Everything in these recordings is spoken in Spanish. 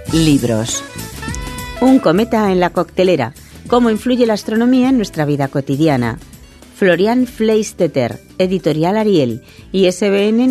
Libros. Un cometa en la coctelera. ¿Cómo influye la astronomía en nuestra vida cotidiana? Florian Fleistetter, Editorial Ariel, ISBN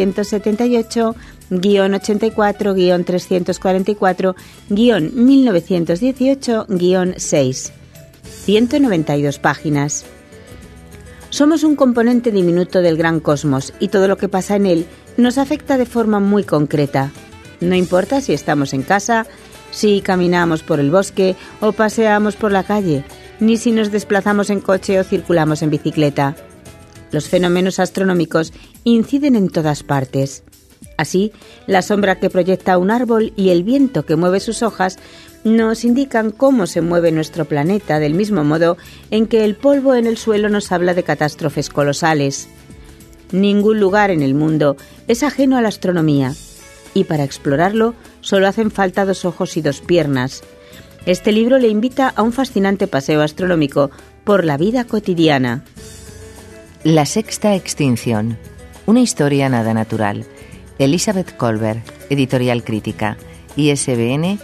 978-344-1918-6. 192 páginas. Somos un componente diminuto del gran cosmos y todo lo que pasa en él nos afecta de forma muy concreta. No importa si estamos en casa, si caminamos por el bosque o paseamos por la calle, ni si nos desplazamos en coche o circulamos en bicicleta. Los fenómenos astronómicos inciden en todas partes. Así, la sombra que proyecta un árbol y el viento que mueve sus hojas nos indican cómo se mueve nuestro planeta, del mismo modo en que el polvo en el suelo nos habla de catástrofes colosales. Ningún lugar en el mundo es ajeno a la astronomía, y para explorarlo solo hacen falta 2 ojos y 2 piernas. Este libro le invita a un fascinante paseo astronómico por la vida cotidiana. La sexta extinción. Una historia nada natural. Elizabeth Kolbert, Editorial Crítica, ISBN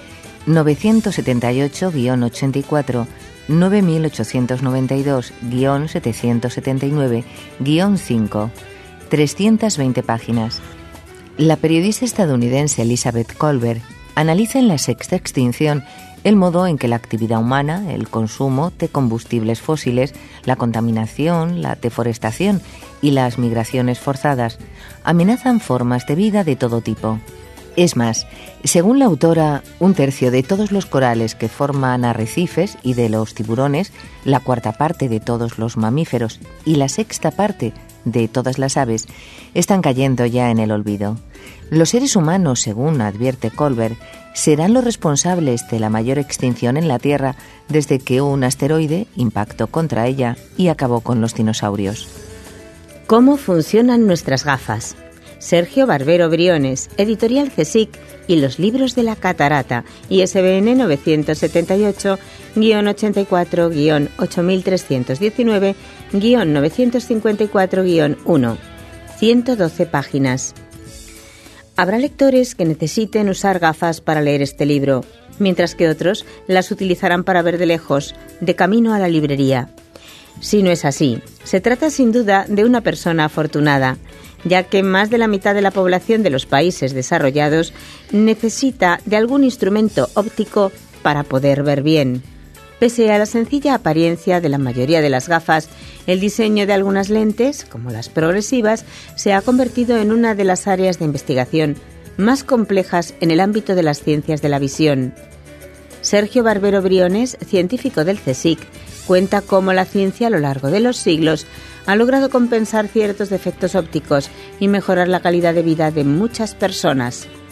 978-84 9892-779-5, 320 páginas. La periodista estadounidense Elizabeth Kolbert analiza en La sexta extinción el modo en que la actividad humana, el consumo de combustibles fósiles, la contaminación, la deforestación y las migraciones forzadas amenazan formas de vida de todo tipo. Es más, según la autora, 1/3 de todos los corales que forman arrecifes y de los tiburones, la 1/4 parte de todos los mamíferos y la 1/6 parte de todas las aves están cayendo ya en el olvido. Los seres humanos, según advierte Kolbert, serán los responsables de la mayor extinción en la Tierra desde que un asteroide impactó contra ella y acabó con los dinosaurios. ¿Cómo funcionan nuestras gafas? Sergio Barbero Briones, Editorial CSIC y los libros de la catarata, ISBN 978-84-8319-954-1, 112 páginas. Habrá lectores que necesiten usar gafas para leer este libro, mientras que otros las utilizarán para ver de lejos, de camino a la librería. Si no es así, se trata sin duda de una persona afortunada, ya que más de la mitad de la población de los países desarrollados necesita de algún instrumento óptico para poder ver bien. Pese a la sencilla apariencia de la mayoría de las gafas, el diseño de algunas lentes, como las progresivas, se ha convertido en una de las áreas de investigación más complejas en el ámbito de las ciencias de la visión. Sergio Barbero Briones, científico del CSIC, cuenta cómo la ciencia a lo largo de los siglos ha logrado compensar ciertos defectos ópticos y mejorar la calidad de vida de muchas personas.